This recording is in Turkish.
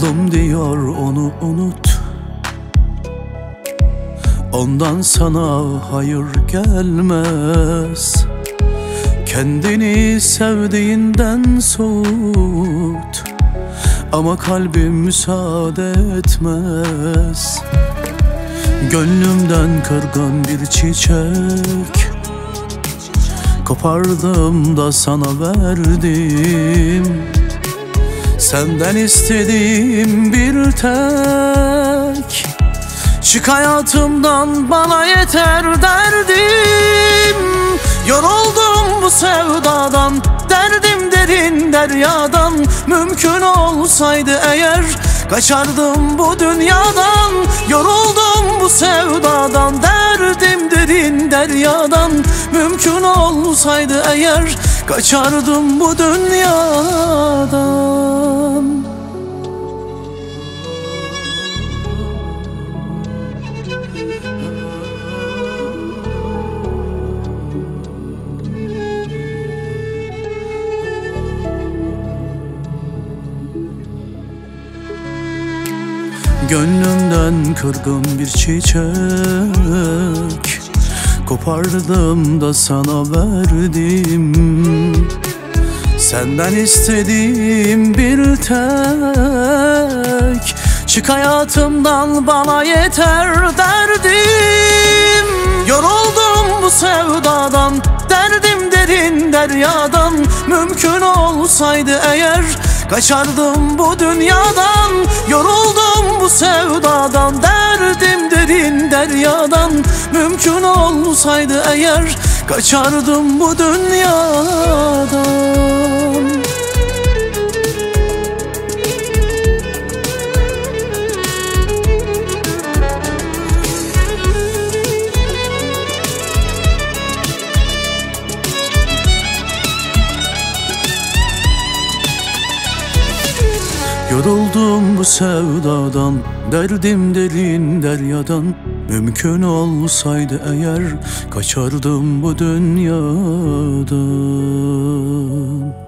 Mazlum diyor onu unut, ondan sana hayır gelmez. Kendini sevdiğinden soğut, ama kalbim müsaade etmez. Gönlümden kırgın bir çiçek kopardım da sana verdim. Senden istediğim bir tek, çık hayatımdan bana yeter derdim. Yoruldum bu sevdadan, derdim derin deryadan. Mümkün olsaydı eğer kaçardım bu dünyadan. Yoruldum bu sevdadan, derdim derin deryadan. Mümkün olsaydı eğer kaçardım bu dünyadan. Gönlümden kırgın bir çiçek kopardım da sana verdim. Senden istediğim bir tek, çık hayatımdan bana yeter derdim. Yoruldum bu sevdadan, derdim derin deryadan. Mümkün olsaydı eğer kaçardım bu dünyadan. Yoruldum bu sevdadan, derdim derin deryadan. Mümkün olsaydı eğer kaçardım bu dünyadan. Yoruldum bu sevdadan, derdim derin deryadan. Mümkün olsaydı eğer kaçardım bu dünyadan.